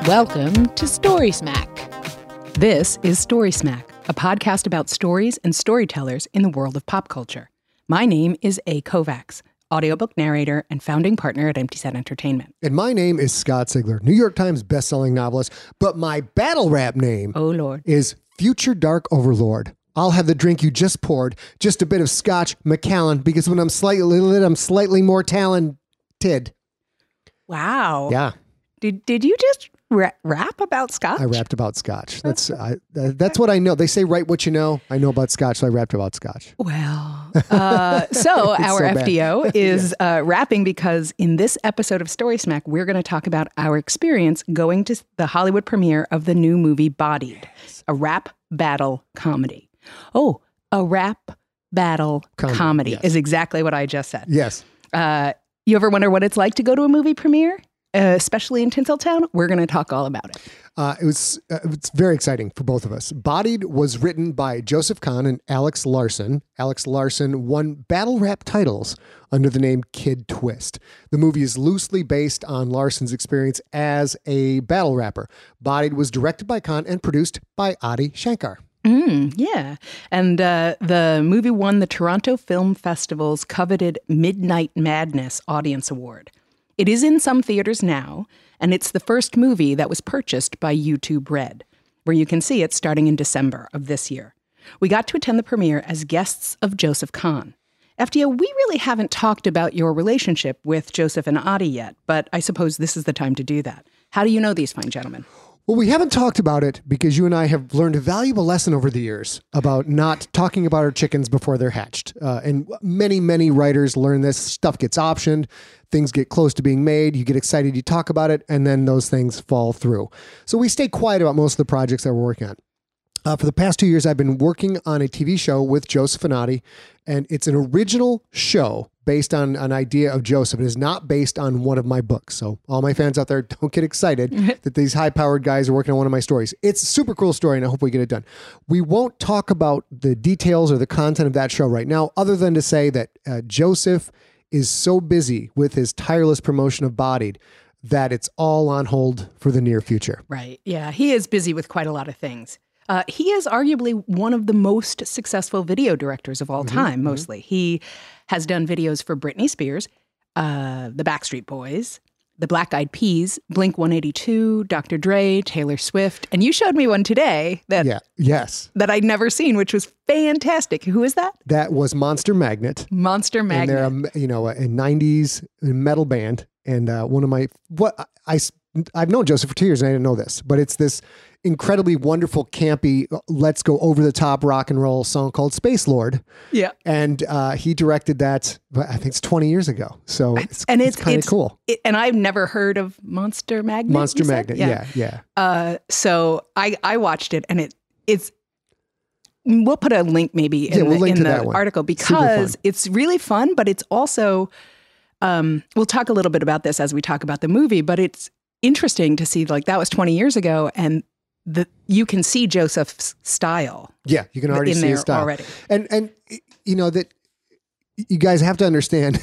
Welcome to Story Smack. This is Story Smack, a podcast about stories and storytellers in the world of pop culture. My name is A. Kovacs, audiobook narrator and founding partner at Empty Set Entertainment. And my name is Scott Sigler, New York Times bestselling novelist, but my battle rap name is Future Dark Overlord. I'll have the drink you just poured, just a bit of Scotch Macallan, because when I'm slightly lit, I'm slightly more talented. Wow. Yeah. Did you just rap about Scotch? I rapped about Scotch. That's what I know. They say write what you know. I know about Scotch, so I rapped about Scotch. Well, so our so FDO is rapping because in this episode of Story Smack, we're going to talk about our experience going to the Hollywood premiere of the new movie Bodied, a rap battle comedy. Oh, a rap battle comedy yes. is exactly what I just said. Yes. You ever wonder what it's like to go to a movie premiere? Especially in Tinseltown, we're going to talk all about it. It's very exciting for both of us. Bodied was written by Joseph Kahn and Alex Larson. Alex Larson won battle rap titles under the name Kid Twist. The movie is loosely based on Larson's experience as a battle rapper. Bodied was directed by Kahn and produced by Adi Shankar. Yeah. And the movie won the Toronto Film Festival's coveted Midnight Madness Audience Award. It is in some theaters now, and it's the first movie that was purchased by YouTube Red, where you can see it starting in December of this year. We got to attend the premiere as guests of Joseph Kahn. FDO, we really haven't talked about your relationship with Joseph and Adi yet, but I suppose this is the time to do that. How do you know these fine gentlemen? Well, we haven't talked about it because you and I have learned a valuable lesson over the years about not talking about our chickens before they're hatched. And many writers learn this. Stuff gets optioned. Things get close to being made. You get excited. You talk about it. And then those things fall through. So we stay quiet about most of the projects that we're working on. For the past 2 years, I've been working on a TV show with Joseph and Adi, and it's an original show based on an idea of Joseph. It is not based on one of my books. So all my fans out there, don't get excited that these high-powered guys are working on one of my stories. It's a super cool story, and I hope we get it done. We won't talk about the details or the content of that show right now, other than to say that Joseph is so busy with his tireless promotion of Bodied that it's all on hold for the near future. Right. Yeah, he is busy with quite a lot of things. He is arguably one of the most successful video directors of all time, mostly. He has done videos for Britney Spears, the Backstreet Boys, the Black Eyed Peas, Blink-182, Dr. Dre, Taylor Swift. And you showed me one today that I'd never seen, which was fantastic. Who is that? That was Monster Magnet. Monster Magnet. And they're a 90s metal band. And I've known Joseph for 2 years and I didn't know this, but it's this incredibly wonderful, campy, let's go over the top rock and roll song called Space Lord. Yeah. And he directed that, I think it's 20 years ago. So it's kind of cool. And I've never heard of Monster Magnet. Monster Magnet. Yeah. So I watched it and we'll put a link maybe in the article because it's really fun, but it's also, we'll talk a little bit about this as we talk about the movie, but it's interesting to see like that was 20 years ago and you can see Joseph's style. Yeah, you can already see his style already. And you know that you guys have to understand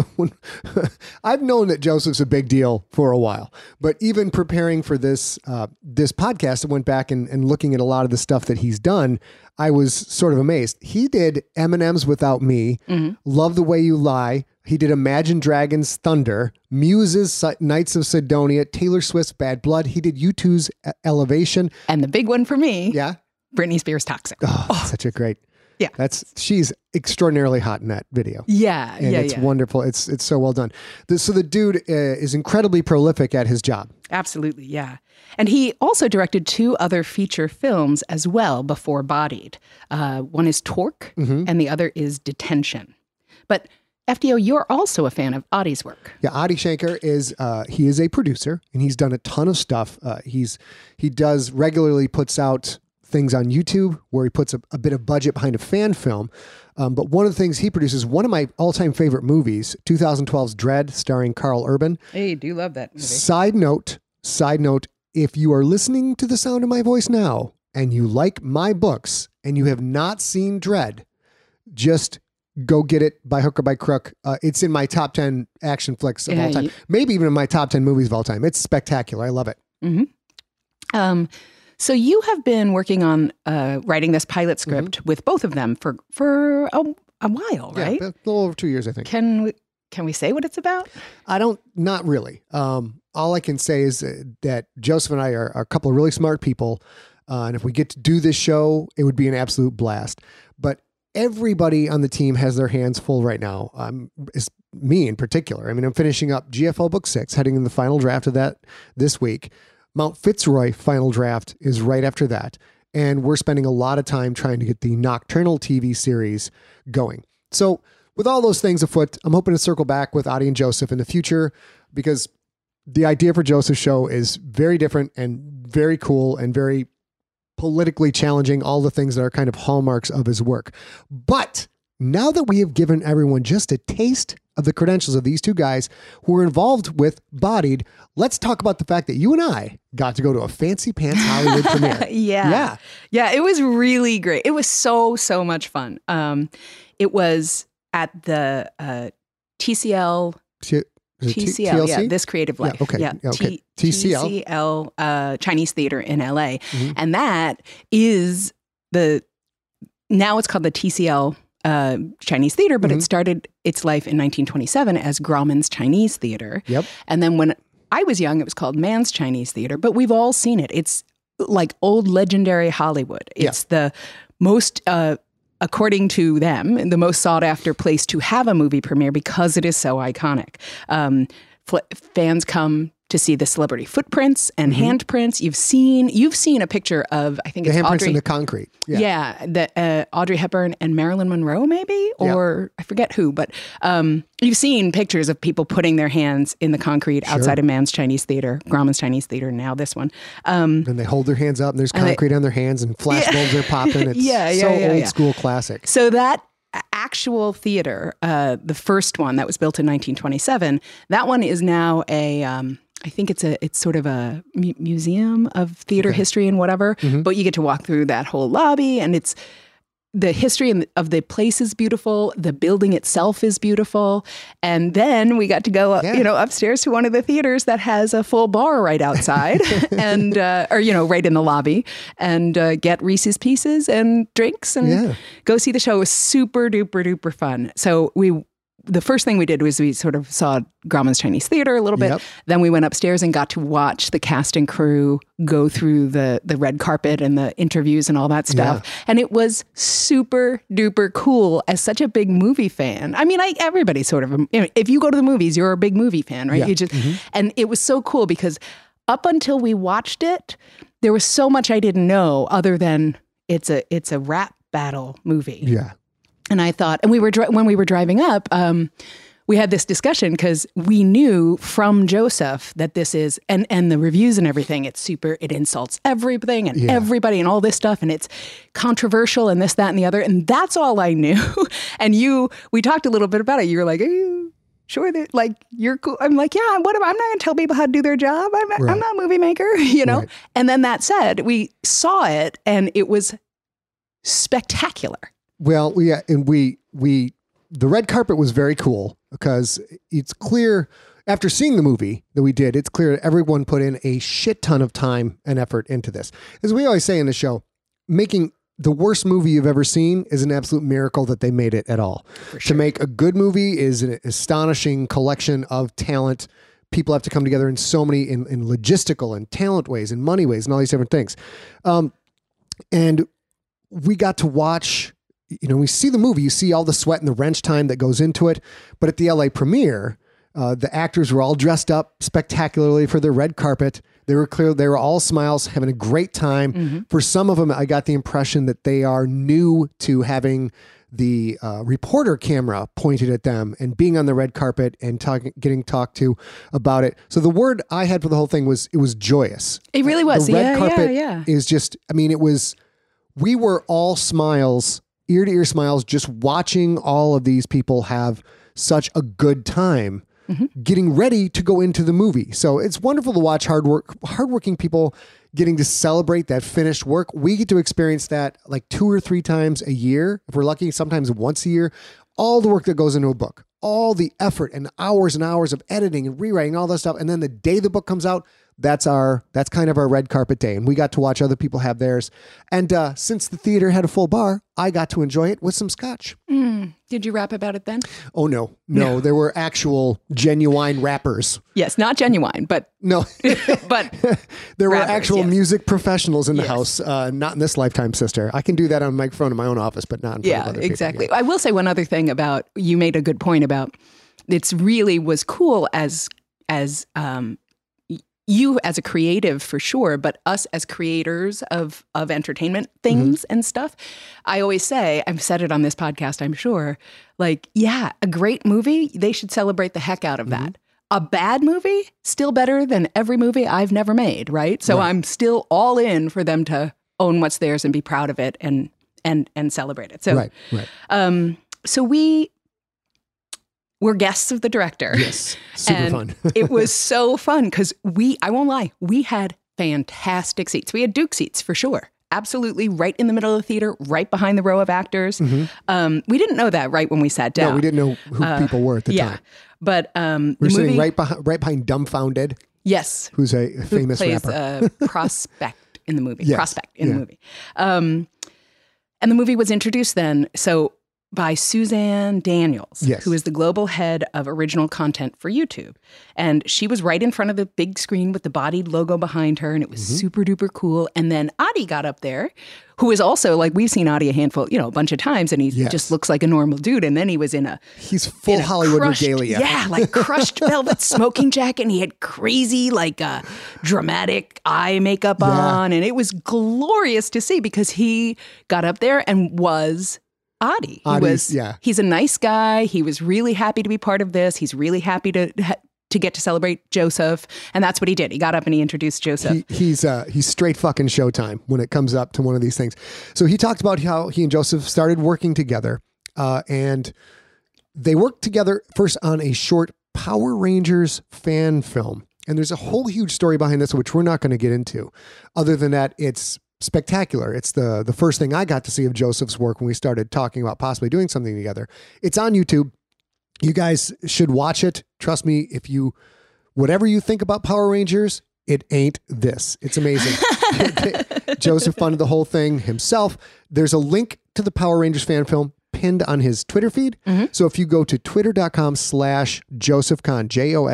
I've known that Joseph's a big deal for a while, but even preparing for this podcast, I went back and looking at a lot of the stuff that he's done. I was sort of amazed. He did M&M's Without Me, Love the Way You Lie. He did Imagine Dragons Thunder, Muse's Knights of Sidonia, Taylor Swift's Bad Blood. He did U2's Elevation. And the big one for me, Britney Spears' Toxic. Oh, such a great. Yeah. She's extraordinarily hot in that video. Yeah. And it's wonderful. It's so well done. So the dude is incredibly prolific at his job. Absolutely. Yeah. And he also directed 2 other feature films as well before Bodied. One is Torque and the other is Detention. But FDO, you're also a fan of Adi's work. Yeah, Adi Shankar is he is a producer and he's done a ton of stuff. He regularly puts out things on YouTube where he puts a bit of budget behind a fan film. But one of the things he produces, one of my all-time favorite movies, 2012's Dread, starring Carl Urban. Hey, do love that movie. Side note, if you are listening to the sound of my voice now and you like my books and you have not seen Dread, just go get it by hook or by crook. It's in my top 10 action flicks of all time. Maybe even in my top 10 movies of all time. It's spectacular. I love it. So you have been working on writing this pilot script with both of them for a while, right? Yeah, a little over 2 years, I think. Can we say what it's about? Not really. All I can say is that Joseph and I are a couple of really smart people. And if we get to do this show, it would be an absolute blast. But everybody on the team has their hands full right now. It's me in particular. I mean, I'm finishing up GFL Book 6, heading in the final draft of that this week. Mount Fitzroy final draft is right after that. And we're spending a lot of time trying to get the Nocturnal TV series going. So with all those things afoot, I'm hoping to circle back with Adi and Joseph in the future, because the idea for Joseph's show is very different and very cool and very politically challenging, all the things that are kind of hallmarks of his work. But now that we have given everyone just a taste of the credentials of these two guys who were involved with Bodied, let's talk about the fact that you and I got to go to a fancy pants Hollywood premiere. Yeah. It was really great. It was so much fun. It was at the TCL. TCL, yeah, This Creative Life. TCL Chinese Theater in LA. And that is now it's called the TCL Chinese Theater, but it started its life in 1927 as Grauman's Chinese Theater. Yep. And then when I was young, it was called Mann's Chinese Theater, but we've all seen it. It's like old legendary Hollywood. It's the most, according to them, the most sought after place to have a movie premiere because it is so iconic. Fans come to see the celebrity footprints and handprints. You've seen a picture of, I think the it's handprints Audrey in the concrete. The Audrey Hepburn and Marilyn Monroe, maybe, or I forget who, but you've seen pictures of people putting their hands in the concrete outside of Mann's Chinese Theater, Grauman's Chinese Theater, now this one. And they hold their hands up, and there's concrete on their hands, and flash bulbs are popping. It's old school classic. So that actual theater, the first one that was built in 1927, that one is now I think it's sort of a museum of theater history and whatever, but you get to walk through that whole lobby, and it's the history of the place is beautiful. The building itself is beautiful. And then we got to go, upstairs to one of the theaters that has a full bar right outside and, right in the lobby, and get Reese's Pieces and drinks and go see the show. It was super duper duper fun. So the first thing we did was we sort of saw Grauman's Chinese Theater a little bit. Then we went upstairs and got to watch the cast and crew go through the red carpet and the interviews and all that stuff. And it was super duper cool as such a big movie fan. I mean, everybody sort of, if you go to the movies, you're a big movie fan, right? You just, and it was so cool because up until we watched it, there was so much I didn't know other than it's a rap battle movie. Yeah. And I thought, and when we were driving up, we had this discussion because we knew from Joseph that this is, and the reviews and everything, it insults everything and everybody and all this stuff, and it's controversial and this, that, and the other. And that's all I knew. And we talked a little bit about it. You were like, are you sure that, like, you're cool? I'm like, yeah, I'm not going to tell people how to do their job. I'm not a movie maker, Right. And then that said, we saw it and it was spectacular. Well, yeah, and the red carpet was very cool because it's clear after seeing the movie that we did, it's clear that everyone put in a shit ton of time and effort into this. As we always say in the show, making the worst movie you've ever seen is an absolute miracle that they made it at all. Sure. To make a good movie is an astonishing collection of talent. People have to come together in so many in logistical and talent ways and money ways and all these different things. And we got to watch. We see the movie, you see all the sweat and the wrench time that goes into it. But at the LA premiere, the actors were all dressed up spectacularly for their red carpet. They were all smiles, having a great time. For some of them, I got the impression that they are new to having the reporter camera pointed at them and being on the red carpet and getting talked to about it. So the word I had for the whole thing was, it was joyous. It really was. The red carpet is just, we were all smiles, ear-to-ear smiles, just watching all of these people have such a good time getting ready to go into the movie. So it's wonderful to watch hardworking people getting to celebrate that finished work. We get to experience that like 2 or 3 times a year. If we're lucky, sometimes once a year. All the work that goes into a book, all the effort and hours of editing and rewriting, all that stuff. And then the day the book comes out, that's kind of our red carpet day. And we got to watch other people have theirs. And since the theater had a full bar, I got to enjoy it with some scotch. Did you rap about it then? Oh, no. There were actual genuine rappers. Yes, not genuine, but no, but there were rappers, actual yes. music professionals in the Yes. house. Not in this lifetime, sister. I can do that on a microphone in my own office, but not in front of other exactly. people. I will say one other thing about, you made a good point about, it's really was cool as you as a creative for sure, but us as creators of entertainment things and stuff. I always say, I've said it on this podcast, I'm sure, like, yeah, a great movie, they should celebrate the heck out of that. A bad movie, still better than every movie I've never made, right? So I'm still all in for them to own what's theirs and be proud of it and celebrate it. So, Right. So we're guests of the director. Yes. Super fun. It was so fun because I won't lie, we had fantastic seats. We had Duke seats for sure. Absolutely right in the middle of the theater, right behind the row of actors. We didn't know that right when we sat down. No, we didn't know who people were at the time. But We're sitting right behind Dumbfounded. Yes. Who's a famous plays rapper. Prospect in the movie. Yes. Prospect in the movie. And the movie was introduced then. So by Suzanne Daniels, Yes. who is the global head of original content for YouTube. And she was right in front of the big screen with the bodied logo behind her, and it was super duper cool. And then Adi got up there, who is also, like, we've seen Adi a bunch of times, and he just looks like a normal dude. And then he was He's full Hollywood regalia. Yeah, like crushed velvet smoking jacket, and he had crazy, like, dramatic eye makeup on. And it was glorious to see because he got up there and was Adi. He's a nice guy. He was really happy to be part of this. He's really happy to get to celebrate Joseph, and that's what he did. He got up and he introduced Joseph. He's straight fucking Showtime when it comes up to one of these things. So he talked about how he and Joseph started working together, and they worked together first on a short Power Rangers fan film. And there's a whole huge story behind this, which we're not going to get into. Other than that, it's spectacular. It's the first thing I got to see of Joseph's work when we started talking about possibly doing something together. It's on YouTube. You guys should watch it. Trust me, whatever you think about Power Rangers, it ain't this. It's amazing. Joseph funded the whole thing himself. There's a link to the Power Rangers fan film pinned on his Twitter feed. So if you go to twitter.com/JosephKahn,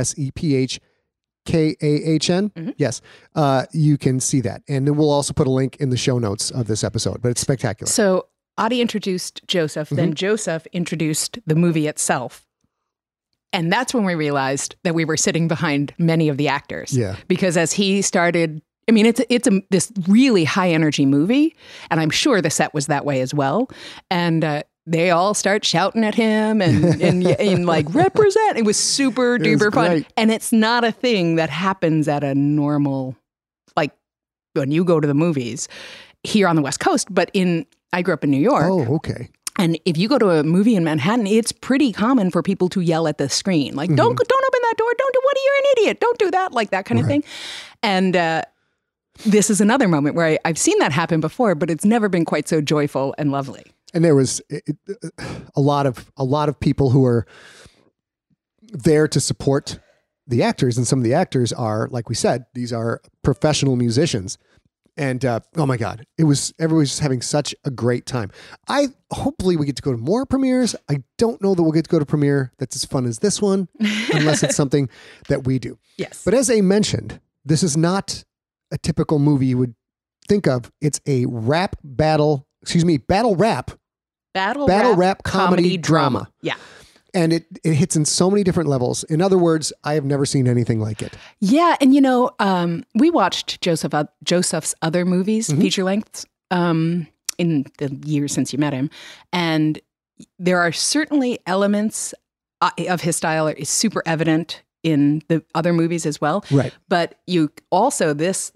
JosephKahn, yes, you can see that. And then we'll also put a link in the show notes of this episode, but it's spectacular. So Adi introduced Joseph, then Joseph introduced the movie itself. And that's when we realized that we were sitting behind many of the actors. Yeah. Because as he started, I mean, it's this really high energy movie, and I'm sure the set was that way as well. And they all start shouting at him and like, represent. It was super duper fun. Great. And it's not a thing that happens at a normal, like when you go to the movies here on the West Coast, but I grew up in New York. Oh, okay. And if you go to a movie in Manhattan, it's pretty common for people to yell at the screen. Like, don't open that door. Don't do, what are you, an idiot? Don't do that. Like that kind of thing. And this is another moment where I've seen that happen before, but it's never been quite so joyful and lovely. And there was a lot of people who are there to support the actors. And some of the actors are, like we said, these are professional musicians. And oh my God, everyone was just having such a great time. Hopefully we get to go to more premieres. I don't know that we'll get to go to premiere that's as fun as this one, unless it's something that we do. Yes. But as I mentioned, this is not a typical movie you would think of. It's a battle rap comedy drama. Yeah. And it hits in so many different levels. In other words, I have never seen anything like it. Yeah. And, we watched Joseph's other movies, feature lengths, in the years since you met him. And there are certainly elements of his style is super evident in the other movies as well. Right. But you also, this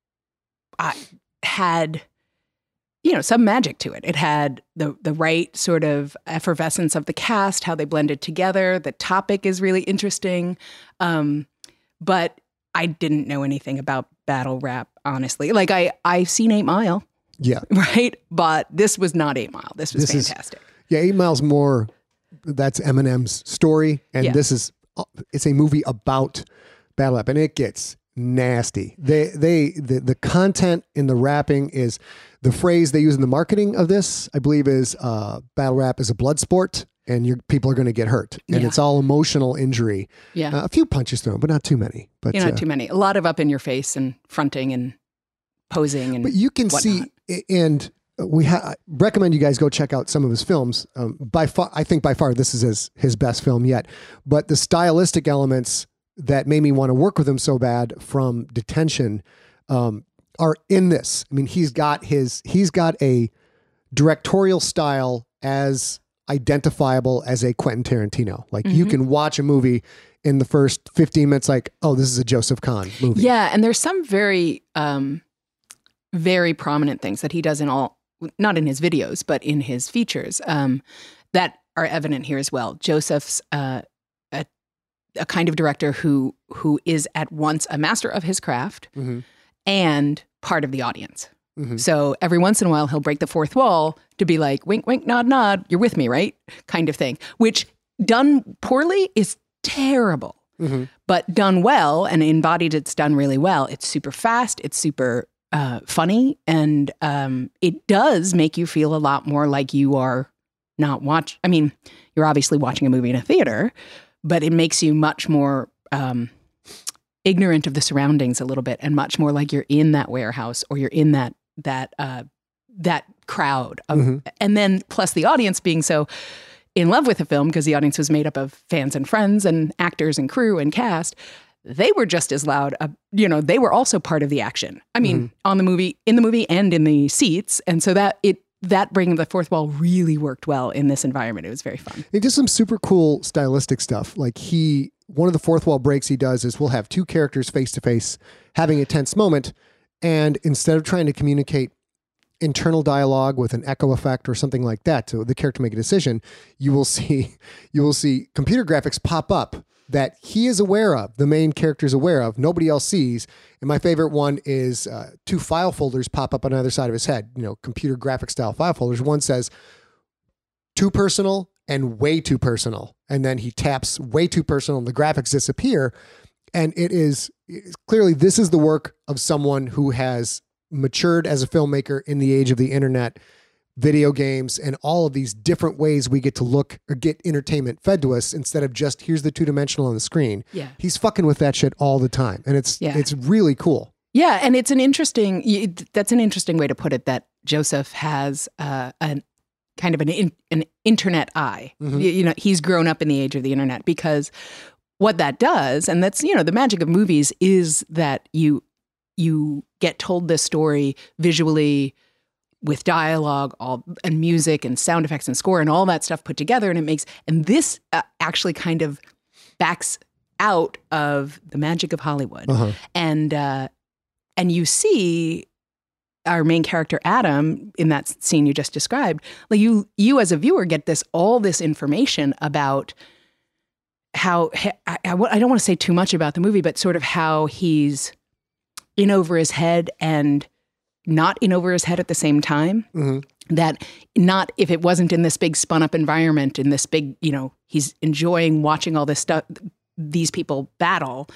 had some magic to it. It had the right sort of effervescence of the cast, how they blended together. The topic is really interesting. But I didn't know anything about battle rap, honestly. Like I've seen 8 Mile. Yeah. Right. But this was not 8 Mile. This was fantastic. 8 Mile's more, that's Eminem's story. And this is, it's a movie about battle rap. And it gets nasty. The content in the rapping is the phrase they use in the marketing of this, I believe, is battle rap is a blood sport and people are going to get hurt. And it's all emotional injury. Yeah. A few punches thrown, but not too many. But not too many. A lot of up in your face and fronting and posing and but you can whatnot. see, and recommend you guys go check out some of his films. By far, this is his best film yet. But the stylistic elements that made me want to work with him so bad from Detention are in this. I mean, he's got a directorial style as identifiable as a Quentin Tarantino. Like you can watch a movie in the first 15 minutes, like, oh, this is a Joseph Kahn movie. Yeah, and there's some very, very prominent things that he does not in his videos, but in his features that are evident here as well. Joseph's a kind of director who is at once a master of his craft and part of the audience. So every once in a while, he'll break the fourth wall to be like, wink, wink, nod, nod, you're with me, right? Kind of thing, which done poorly is terrible. But done well and embodied, it's done really well. It's super fast. It's super funny. And it does make you feel a lot more like you are not I mean, you're obviously watching a movie in a theater, but it makes you much more ignorant of the surroundings a little bit and much more like you're in that warehouse or you're in that crowd. And then plus the audience being so in love with the film because the audience was made up of fans and friends and actors and crew and cast. They were just as loud. They were also part of the action. I mean, in the movie and in the seats. And so that breaking the fourth wall really worked well in this environment. It was very fun. He did some super cool stylistic stuff. Like one of the fourth wall breaks he does is we'll have two characters face to face having a tense moment. And instead of trying to communicate internal dialogue with an echo effect or something like that to the character make a decision, you will see computer graphics pop up that he is aware of, the main character is aware of, nobody else sees. And my favorite one is two file folders pop up on either side of his head, computer graphic style file folders. One says too personal and way too personal. And then he taps way too personal and the graphics disappear. And it's clearly this is the work of someone who has matured as a filmmaker in the age of the internet, video games, and all of these different ways we get to look or get entertainment fed to us instead of just here's the two-dimensional on the screen. Yeah. He's fucking with that shit all the time. And it's really cool. Yeah. And it's that's an interesting way to put it, that Joseph has an kind of an internet eye. He's grown up in the age of the internet because what that does, and that's, the magic of movies is that you get told this story visually with dialogue and music and sound effects and score and all that stuff put together. And this actually kind of backs out of the magic of Hollywood. And you see our main character, Adam, in that scene you just described, like you as a viewer get all this information about how, I don't want to say too much about the movie, but sort of how he's in over his head and not in over his head at the same time. That not, if it wasn't in this big spun up environment, in this big, he's enjoying watching all this stuff, these people battle,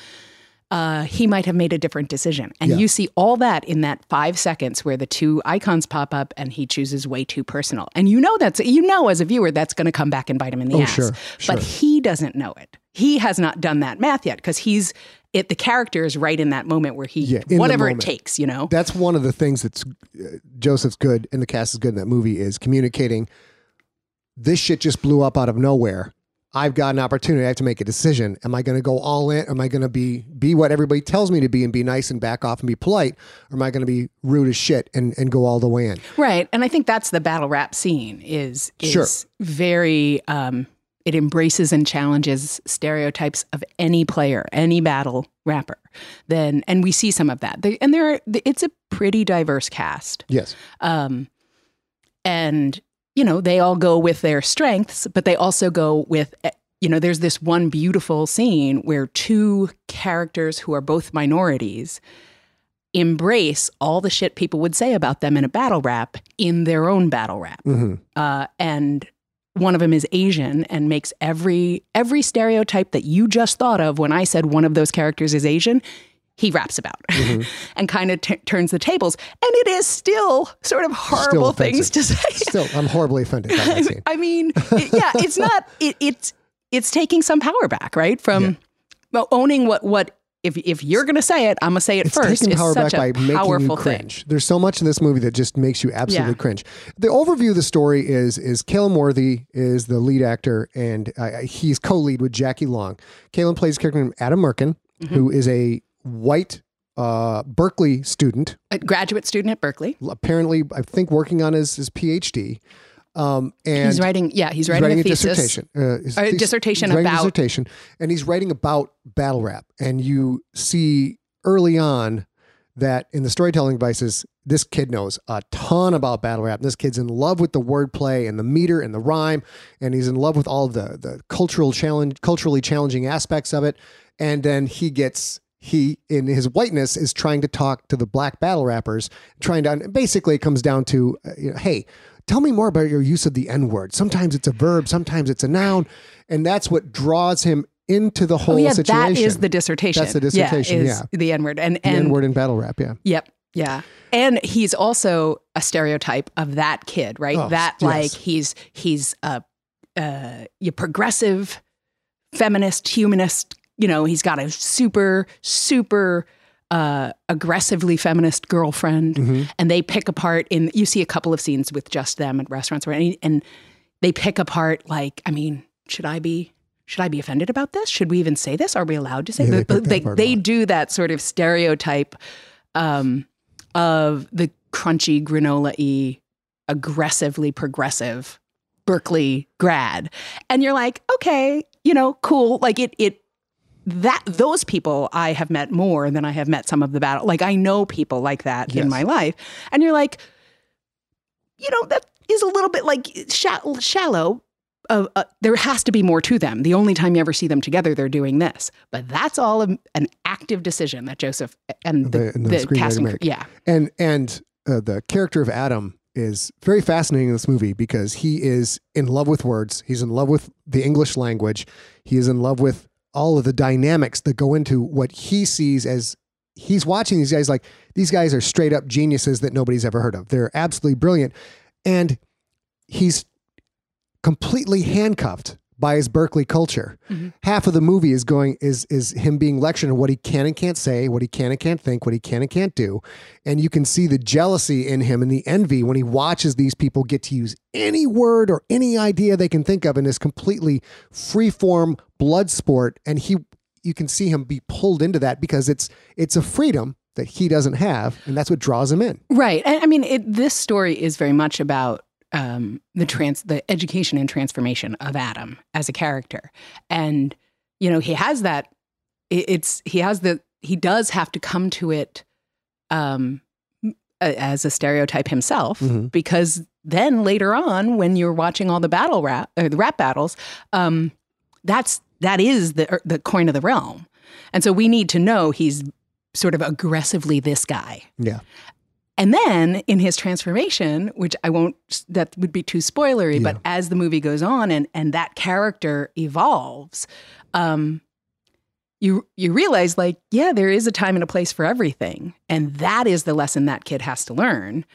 he might have made a different decision. And you see all that in that 5 seconds where the two icons pop up and he chooses way too personal. And as a viewer, that's going to come back and bite him in the ass. Sure. But he doesn't know it. He has not done that math yet because the character is right in that moment where whatever it takes, That's one of the things that's Joseph's good and the cast is good in that movie is communicating. This shit just blew up out of nowhere. I've got an opportunity. I have to make a decision. Am I going to go all in? Am I going to be what everybody tells me to be and be nice and back off and be polite? Or am I going to be rude as shit and go all the way in? Right. And I think that's the battle rap scene is sure. very, it embraces and challenges stereotypes of any player, any battle rapper. And we see some of that. It's a pretty diverse cast. Yes. And they all go with their strengths, but they also go with, there's this one beautiful scene where two characters who are both minorities embrace all the shit people would say about them in a battle rap in their own battle rap. And one of them is Asian and makes every stereotype that you just thought of when I said one of those characters is Asian, he raps about and kind of turns the tables. And it is still sort of horrible things to say. Still, I'm horribly offended by that scene. I mean, it's not, it's taking some power back, right? From owning what if you're going to say it, I'm going to say it first. It's taking power back by making you cringe. Thing. There's so much in this movie that just makes you absolutely cringe. The overview of the story is Calum Worthy is the lead actor, and he's co-lead with Jackie Long. Calum plays a character named Adam Merkin, who is a white Berkeley student. A graduate student at Berkeley. Apparently, I think working on his PhD. And he's writing a dissertation. Dissertation, and he's writing about battle rap. And you see early on that in the storytelling devices, this kid knows a ton about battle rap. This kid's in love with the wordplay and the meter and the rhyme, and he's in love with all of the culturally challenging aspects of it. And then he in his whiteness is trying to talk to the black battle rappers, basically it comes down to, hey, tell me more about your use of the N-word. Sometimes it's a verb, sometimes it's a noun. And that's what draws him into the whole situation. That is the dissertation. That's the dissertation, the N-word. And the N-word in battle rap, Yep, yeah. And he's also a stereotype of that kid, right? He's a progressive, feminist, humanist. He's got a super, super aggressively feminist girlfriend, and they pick apart you see a couple of scenes with just them at restaurants and they pick apart, like, I mean, should I be offended about this? Should we even say this? Are we allowed to say they do that sort of stereotype of the crunchy granola-y, aggressively progressive Berkeley grad. And you're like, okay, cool. Like those people I have met more than I have met some of the battle. Like, I know people like that in my life. And you're like, that is a little bit like shallow. There has to be more to them. The only time you ever see them together, they're doing this. But that's all an active decision that Joseph and the casting make. Yeah. And the character of Adam is very fascinating in this movie because he is in love with words. He's in love with the English language. He is in love with all of the dynamics that go into what he sees as he's watching these guys. Like, these guys are straight up geniuses that nobody's ever heard of. They're absolutely brilliant. And he's completely handcuffed by his Berkeley culture. Mm-hmm. Half of the movie is him being lectured on what he can and can't say, what he can and can't think, what he can and can't do. And you can see the jealousy in him and the envy when he watches these people get to use any word or any idea they can think of in this completely free-form blood sport. And you can see him be pulled into that because it's a freedom that he doesn't have, and that's what draws him in. Right. And I mean, this story is very much about the education and transformation of Adam as a character. And, he has that, he does have to come to it as a stereotype himself, mm-hmm. because then later on, when you're watching all the the rap battles, that is the coin of the realm. And so we need to know he's sort of aggressively this guy. Yeah. And then in his transformation, which that would be too spoilery, but as the movie goes on and that character evolves, you realize, like, there is a time and a place for everything. And that is the lesson that kid has to learn.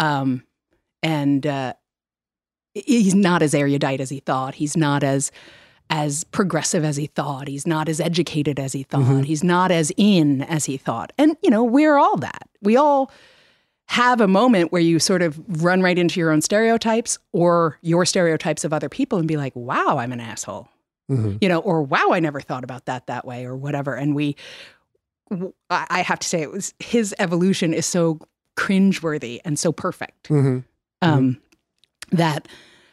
And he's not as erudite as he thought. He's not as progressive as he thought. He's not as educated as he thought. Mm-hmm. He's not as in as he thought. And, we're all that. We all have a moment where you sort of run right into your own stereotypes or your stereotypes of other people and be like, wow, I'm an asshole, mm-hmm. Or wow, I never thought about that way or whatever. And I have to say, his evolution is so cringeworthy and so perfect, mm-hmm. That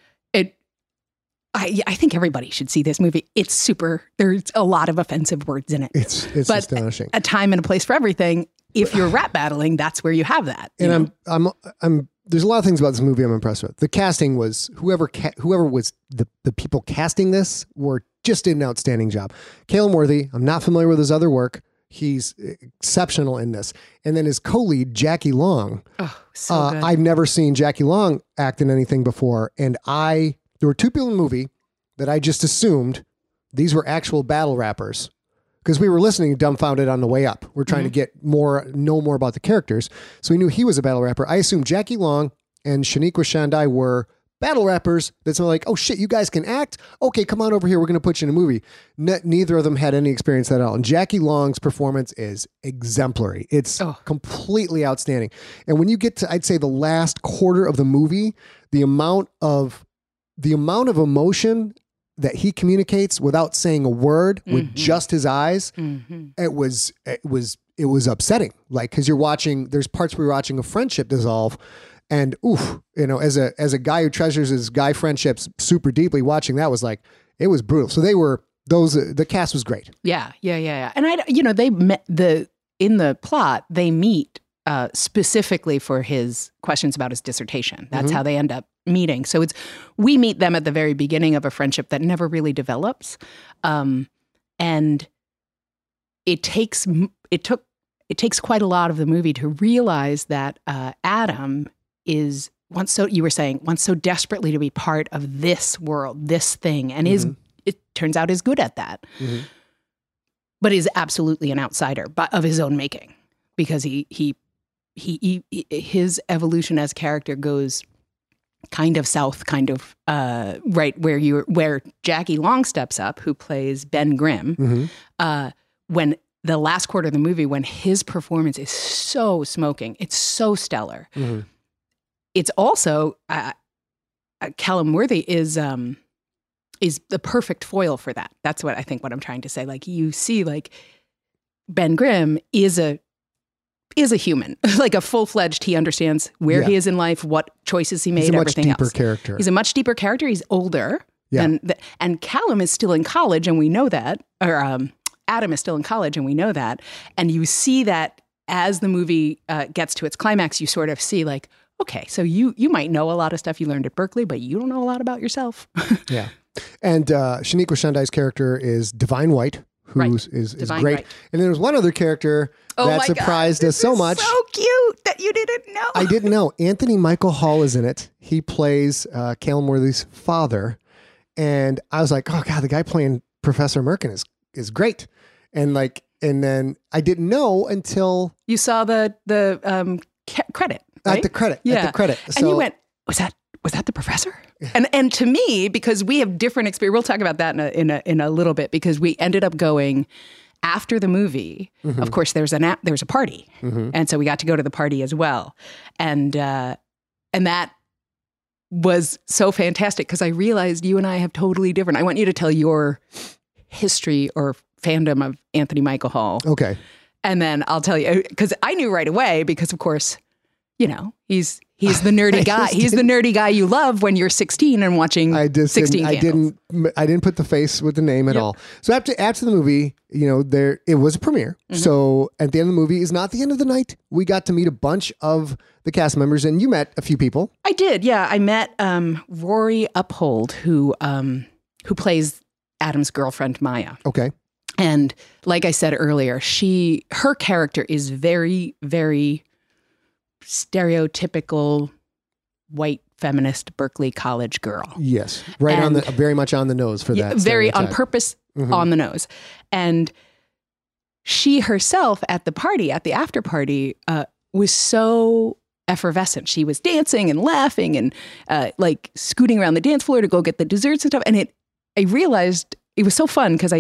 I think everybody should see this movie. It's super, there's a lot of offensive words in it. It's but astonishing. A time and a place for everything. If you're rap battling, that's where you have that. And I'm there's a lot of things about this movie I'm impressed with. The casting was whoever was the people casting this just did an outstanding job. Calum Worthy, I'm not familiar with his other work. He's exceptional in this. And then his co-lead, Jackie Long. Oh, so good. I've never seen Jackie Long act in anything before. And there were two people in the movie that I just assumed these were actual battle rappers. because we were listening dumbfounded on the way up. We're trying to know more about the characters. So we knew he was a battle rapper. I assumed Jackie Long and Shaniqua Shandai were battle rappers. That's like, oh shit, you guys can act? Okay, come on over here. We're going to put you in a movie. Neither of them had any experience at all. And Jackie Long's performance is exemplary. It's completely outstanding. And when you get to, I'd say, the last quarter of the movie, the amount of emotion that he communicates without saying a word with just his eyes, it was upsetting. Like, cause you're watching, there's parts where you're watching a friendship dissolve. And as a guy who treasures his guy friendships super deeply, watching that was like, it was brutal. So the cast was great. Yeah. And they met in the plot, they meet specifically for his questions about his dissertation. That's how they end up meeting. So we meet them at the very beginning of a friendship that never really develops. And it takes quite a lot of the movie to realize that Adam wants so desperately to be part of this world, this thing, and it turns out is good at that, but is absolutely an outsider of his own making, because his evolution as character goes kind of south, kind of right where Jackie Long steps up, who plays Ben Grimm, when the last quarter of the movie, when his performance is so smoking, it's so stellar. It's also Callum Worthy is the perfect foil for that. That's what I'm trying to say. Like, you see, like, Ben Grimm is a human, like a full-fledged. He understands where he is in life, what choices he made, He's a much everything deeper else. character. He's a much deeper character. He's older and Callum is still in college, and we know that. Or Adam is still in college, and we know that. And you see that as the movie gets to its climax, you sort of see, like, okay, so you might know a lot of stuff you learned at Berkeley, but you don't know a lot about yourself. Yeah. And Shaniqua Shandai's character is Divine White, who is Divine great. White. And there was one other character that surprised us so much. So cute that you didn't know. I didn't know. Anthony Michael Hall is in it. He plays Callum Worthy's father. And I was like, oh God, the guy playing Professor Merkin is great. And then I didn't know until you saw the credit. Right? At the credit. And you went, was that the professor? Yeah. And to me, because we have different experience, we'll talk about that in a little bit, because we ended up going after the movie. Of course, there's a party, and so we got to go to the party as well, and that was so fantastic, because I realized you and I have totally different. I want you to tell your history or fandom of Anthony Michael Hall. Okay, and then I'll tell you, because I knew right away, because of course, he's the nerdy guy. He's the nerdy guy you love when you're 16 and watching 16 Candles. I didn't put the face with the name at all. So after the movie, it was a premiere. So at the end of the movie is not the end of the night. We got to meet a bunch of the cast members, and you met a few people. I did. Yeah. I met Rory Uphold, who plays Adam's girlfriend, Maya. Okay. And like I said earlier, her character is very, very stereotypical white feminist Berkeley College girl. Yes, very much on the nose for that. Very stereotype. on purpose, on the nose. And she herself at the after party, was so effervescent. She was dancing and laughing and like scooting around the dance floor to go get the desserts and stuff. And I realized it was so fun, because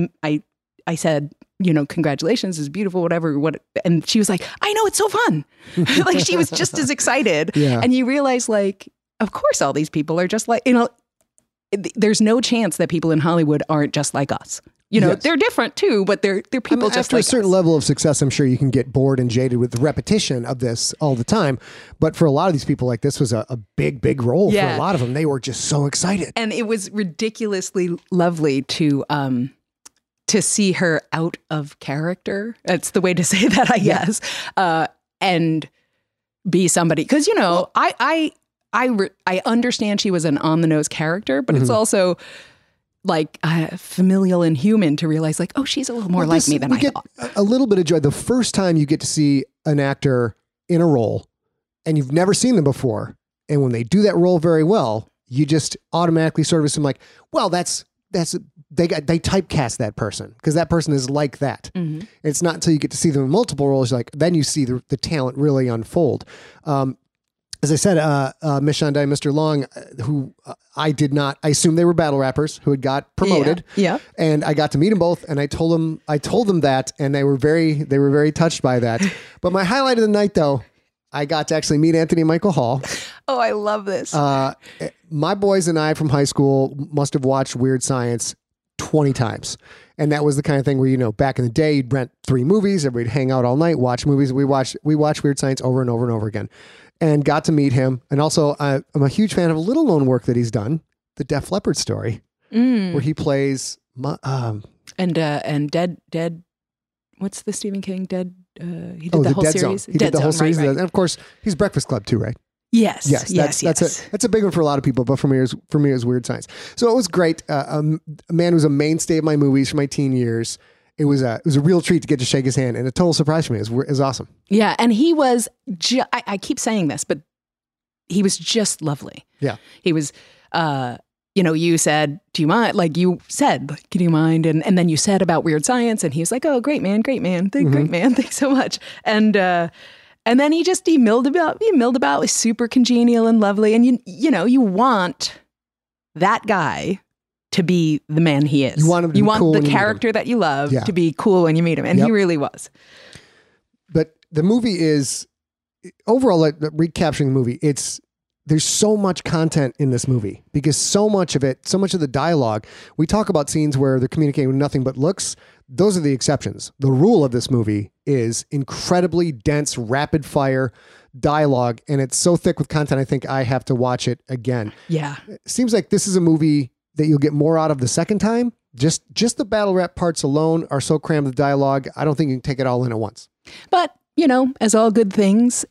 I said, congratulations, it's beautiful, whatever. And she was like, I know, it's so fun. Like, she was just as excited. Yeah. And you realize, like, of course, all these people are just like, there's no chance that people in Hollywood aren't just like us. Yes. They're different too, but they're people just after like a certain us. level of success, I'm sure you can get bored and jaded with the repetition of this all the time. But for a lot of these people, like, this was a big, big role for a lot of them. They were just so excited. And it was ridiculously lovely to see her out of character. That's the way to say that, I guess. And be somebody, because I understand she was an on the nose character, but it's also like familial and human to realize, like, oh, she's a little more like me than I thought. A little bit of joy the first time you get to see an actor in a role and you've never seen them before, and when they do that role very well, you just automatically sort of assume, like, well, that's they typecast that person because that person is like that. It's not until you get to see them in multiple roles, like then you see the talent really unfold. As I said, Miss Shonda and Mr. Long, who I assumed they were battle rappers who had got promoted. Yeah. And I got to meet them both, and I told them that, and they were very touched by that. But my highlight of the night, though, I got to actually meet Anthony Michael Hall. Oh, I love this. My boys and I from high school must have watched Weird Science 20 times. And that was the kind of thing where, back in the day, you'd rent 3 movies, everybody'd hang out all night, watch movies. We watched Weird Science over and over and over again. And got to meet him. And also, I'm a huge fan of a little known work that he's done, the Def Leppard story, where he plays and Dead. What's the Stephen King Dead? He did the whole Dead series. Zone. He did the whole series, right. and of course, he's Breakfast Club too, right? Yes. That's a big one for a lot of people, but for me, it was Weird Science. So it was great. A man who was a mainstay of my movies for my teen years. It was a real treat to get to shake his hand, and a total surprise for me. It was awesome. Yeah, and he was. I keep saying this, but he was just lovely. Yeah, he was. You said, "Do you mind?" Like you said, like, "Do you mind?" And then you said about Weird Science, and he was like, "Oh, great man, great man, great man, thanks so much." And then he milled about, was super congenial and lovely, and you want that guy to be the man he is. You want him to be cool the character that you love to be cool when you meet him. And he really was. But the movie is, overall, like, recapturing the movie, there's so much content in this movie because so much of the dialogue, we talk about scenes where they're communicating with nothing but looks. Those are the exceptions. The rule of this movie is incredibly dense, rapid fire dialogue. And it's so thick with content, I think I have to watch it again. Yeah. It seems like this is a movie that you'll get more out of the second time. Just the battle rap parts alone are so crammed with dialogue. I don't think you can take it all in at once. But, as all good things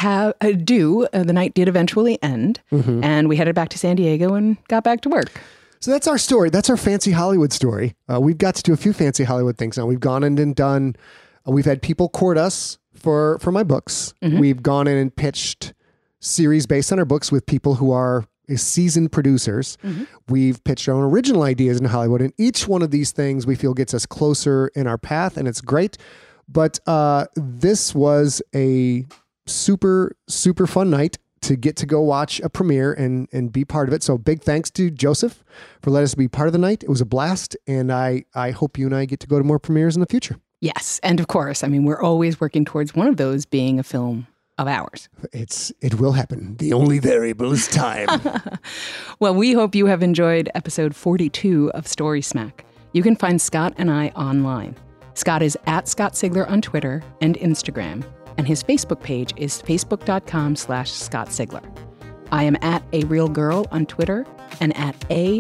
the night did eventually end, and we headed back to San Diego and got back to work. So that's our story. That's our fancy Hollywood story. We've got to do a few fancy Hollywood things now. We've gone in and done, we've had people court us for my books. We've gone in and pitched series based on our books with people who are seasoned producers. We've pitched our own original ideas in Hollywood, and each one of these things we feel gets us closer in our path, and it's great. But this was a super, super fun night to get to go watch a premiere and be part of it. So big thanks to Joseph for letting us be part of the night. It was a blast, and I hope you and I get to go to more premieres in the future. Yes, and of course, we're always working towards one of those being a film of ours. It will happen. The only variable is time. Well, we hope you have enjoyed episode 42 of Story Smack. You can find Scott and I online. Scott is at Scott Sigler on Twitter and Instagram, and his Facebook page is facebook.com/Scott Sigler. I am at A Real Girl on Twitter and at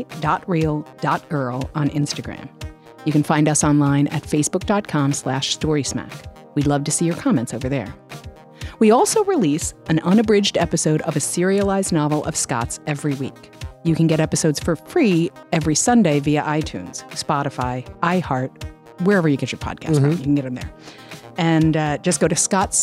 a.real.girl on Instagram. You can find us online at facebook.com/StorySmack. We'd love to see your comments over there. We also release an unabridged episode of a serialized novel of Scott's every week. You can get episodes for free every Sunday via iTunes, Spotify, iHeart, wherever you get your podcast from. You can get them there. And just go to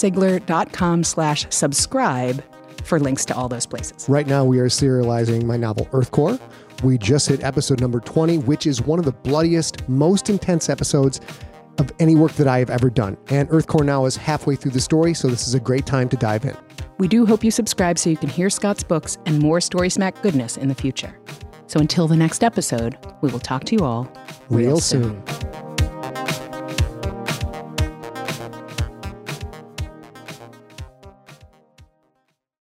scottsigler.com/subscribe for links to all those places. Right now, we are serializing my novel, Earthcore. We just hit episode number 20, which is one of the bloodiest, most intense episodes of any work that I have ever done. And Earthcore now is halfway through the story, so this is a great time to dive in. We do hope you subscribe so you can hear Scott's books and more Story Smack goodness in the future. So until the next episode, we will talk to you all real soon.